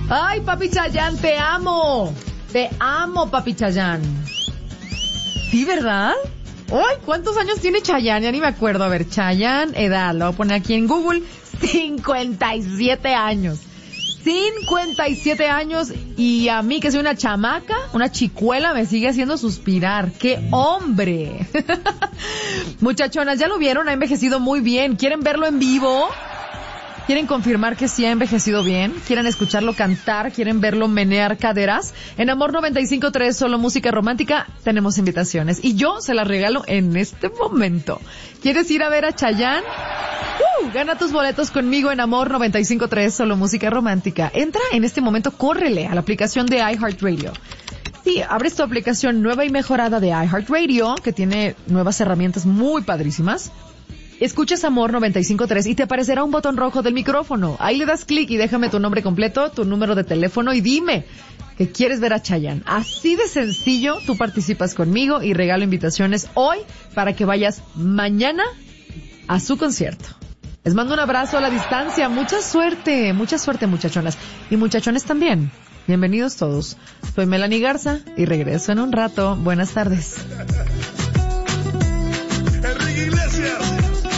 Ay, papi Chayanne, te amo. Te amo, papi Chayanne. ¿Sí, verdad? Ay, ¿cuántos años tiene Chayanne? Ya ni me acuerdo. A ver, Chayanne, edad, lo voy a poner aquí en Google. 57 años. 57 años, y a mí que soy una chamaca, una chicuela, me sigue haciendo suspirar. ¡Qué hombre! Muchachonas, ¿ya lo vieron? Ha envejecido muy bien. ¿Quieren verlo en vivo? ¿Quieren confirmar que sí ha envejecido bien? ¿Quieren escucharlo cantar? ¿Quieren verlo menear caderas? En Amor 95.3, solo música romántica, tenemos invitaciones. Y yo se las regalo en este momento. ¿Quieres ir a ver a Chayanne? Gana tus boletos conmigo en Amor 95.3, solo música romántica. Entra en este momento, córrele a la aplicación de iHeartRadio. Sí, abres tu aplicación nueva y mejorada de iHeartRadio, que tiene nuevas herramientas muy padrísimas. Escuchas Amor 95.3 y te aparecerá un botón rojo del micrófono. Ahí le das clic y déjame tu nombre completo, tu número de teléfono y dime que quieres ver a Chayanne. Así de sencillo, tú participas conmigo y regalo invitaciones hoy para que vayas mañana a su concierto. Les mando un abrazo a la distancia. Mucha suerte, muchachonas. Y muchachones también. Bienvenidos todos. Soy Melanie Garza y regreso en un rato. Buenas tardes.